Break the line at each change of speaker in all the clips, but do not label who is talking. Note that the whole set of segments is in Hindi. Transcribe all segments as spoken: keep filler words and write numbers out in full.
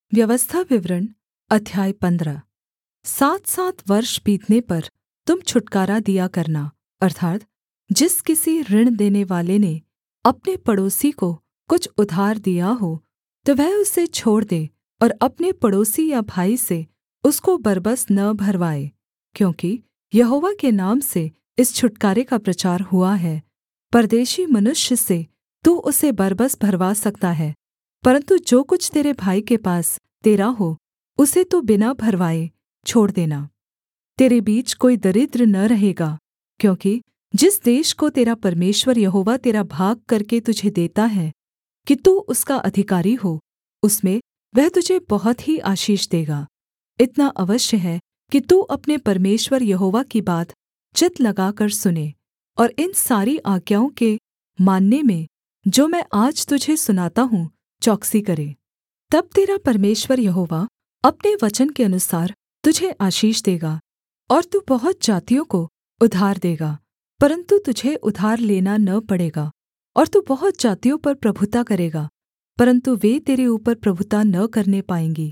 व्यवस्था विवरण अध्याय पंद्रह। सात सात वर्ष बीतने पर तुम छुटकारा दिया करना, अर्थात् जिस किसी ऋण देनेवाले ने अपने पड़ोसी को कुछ उधार दिया हो, तो वह उसे छोड़ दे और अपने पड़ोसी या भाई से उसको बरबस न भरवाए, क्योंकि यहोवा के नाम से इस छुटकारे का प्रचार हुआ है। परदेशी मनुष्य से तू उसे बरबस भरवा सकता है, परन्तु जो कुछ तेरे भाई के पास तेरा हो, उसे तू बिना भरवाए छोड़ देना। तेरे बीच कोई दरिद्र न रहेगा, क्योंकि जिस देश को तेरा परमेश्वर यहोवा तेरा भाग करके तुझे देता है कि तू उसका अधिकारी हो, उसमें वह तुझे बहुत ही आशीष देगा। इतना अवश्य है कि तू अपने परमेश्वर यहोवा की बात चित्त लगाकर सुने और इन सारी आज्ञाओं के मानने में जो मैं आज तुझे सुनाता हूँ चौकसी करे। तब तेरा परमेश्वर यहोवा अपने वचन के अनुसार तुझे आशीष देगा और तू बहुत जातियों को उधार देगा, परन्तु तुझे उधार लेना न पड़ेगा। और तू बहुत जातियों पर प्रभुता करेगा, परन्तु वे तेरे ऊपर प्रभुता न करने पाएँगी।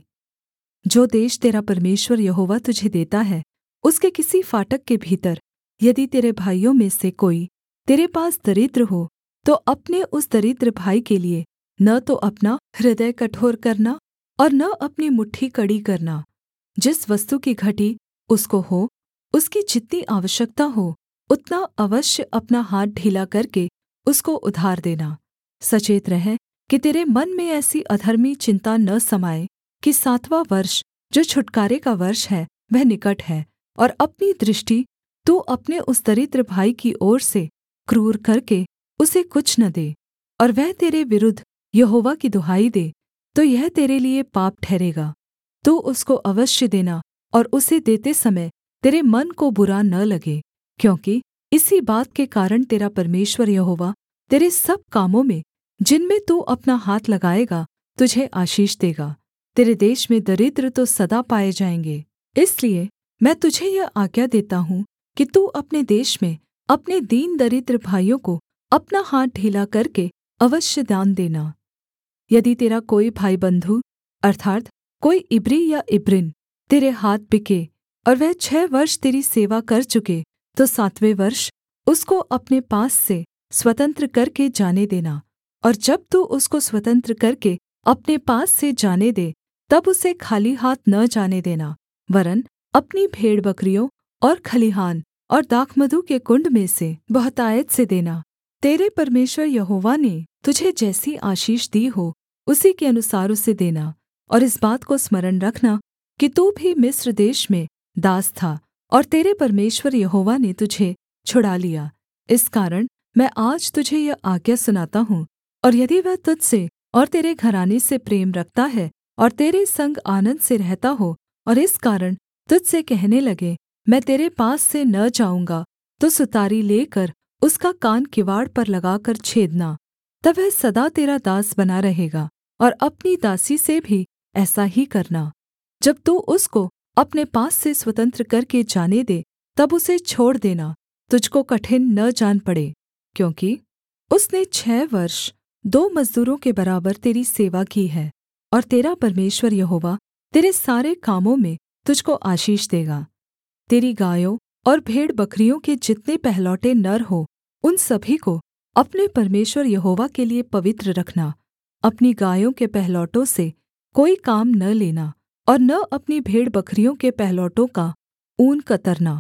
जो देश तेरा परमेश्वर यहोवा तुझे देता है, उसके किसी फाटक के भीतर यदि तेरे भाइयों में से कोई तेरे पास दरिद्र हो, तो अपने उस दरिद्र भाई के लिये न तो अपना हृदय कठोर करना और न अपनी मुट्ठी कड़ी करना। जिस वस्तु की घटी उसको हो, उसकी जितनी आवश्यकता हो, उतना अवश्य अपना हाथ ढीला करके उसको उधार देना। सचेत रह कि तेरे मन में ऐसी अधर्मी चिन्ता न समाए कि सातवाँ वर्ष जो छुटकारे का वर्ष है वह निकट है, और अपनी दृष्टि तू अपने उस दरिद्र भाई की ओर से क्रूर करके उसे कुछ न दे, और वह तेरे विरुद्ध यहोवा की दुहाई दे, तो यह तेरे लिये पाप ठहरेगा। तू उसको अवश्य देना, और उसे देते समय तेरे मन को बुरा न लगे, क्योंकि इसी बात के कारण तेरा परमेश्वर यहोवा तेरे सब कामों में जिनमें तू अपना हाथ लगाएगा तुझे आशीष देगा। तेरे देश में दरिद्र तो सदा पाए जाएँगे। इसलिए मैं तुझे यह आज्ञा देता हूँ कि तू अपने देश में अपने दीन दरिद्र भाइयों को अपना हाथ ढीला करके अवश्य दान देना। यदि तेरा कोई भाईबन्धु अर्थात् कोई इब्री या इब्रिन तेरे हाथ बिके और वह छः वर्ष तेरी सेवा कर चुके, तो सातवें वर्ष उसको अपने पास से स्वतंत्र करके जाने देना। और जब तू उसको स्वतंत्र करके अपने पास से जाने दे, तब उसे खाली हाथ न जाने देना, वरन् अपनी भेड़बकरियों और खलिहान और दाखमधु के कुण्ड में से बहुतायत से देना। तेरे परमेश्वर यहोवा ने तुझे जैसी आशीष दी हो, उसी के अनुसार उसे देना। और इस बात को स्मरण रखना कि तू भी मिस्र देश में दास था, और तेरे परमेश्वर यहोवा ने तुझे छुड़ा लिया। इस कारण मैं आज तुझे यह आज्ञा सुनाता हूँ, और यदि वह तुझ से और तेरे घराने से प्रेम रखता है और तेरे संग आनन्द से रहता हो, और इस कारण तुझ से कहने लगे मैं तेरे पास से न जाऊँगा, तो सुतारी लेकर उसका कान किवाड़ पर लगाकर छेदना। तब वह सदा तेरा दास बना रहेगा। और अपनी दासी से भी ऐसा ही करना। जब तू उसको अपने पास से स्वतंत्र करके जाने दे, तब उसे छोड़ देना, तुझको कठिन न जान पड़े, क्योंकि उसने छः वर्ष दो मजदूरों के बराबर तेरी सेवा की है। और तेरा परमेश्वर यहोवा तेरे सारे कामों में तुझको आशीष देगा। तेरी गायों और भेड़बकरियों के जितने पहलौठे नर हो, उन सभी को अपने परमेश्वर यहोवा के लिये पवित्र रखना। अपनी गायों के पहलौठों से कोई काम न लेना, और न अपनी भेड़बकरियों के पहलौठों का ऊन कतरना।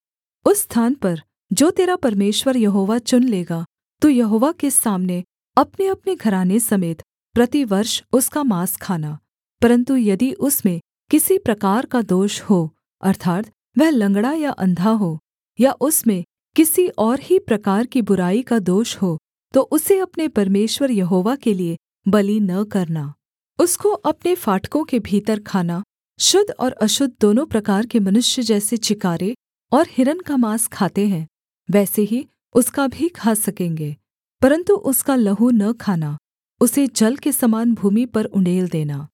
उस स्थान पर जो तेरा परमेश्वर यहोवा चुन लेगा, तू यहोवा के सामने अपने-अपने घराने समेत प्रतिवर्ष उसका माँस खाना। परन्तु यदि उसमें किसी प्रकार का दोष हो, अर्थात् वह लँगड़ा या अंधा हो, या उसमें किसी और ही प्रकार की बुराई का दोष हो, तो उसे अपने परमेश्वर यहोवा के लिये बलि न करना। उसको अपने फाटकों के भीतर खाना। शुद्ध और अशुद्ध दोनों प्रकार के मनुष्य जैसे चिकारे और हिरन का माँस खाते हैं, वैसे ही उसका भी खा सकेंगे, परन्तु उसका लहू न खाना। उसे जल के समान भूमि पर उण्डेल देना।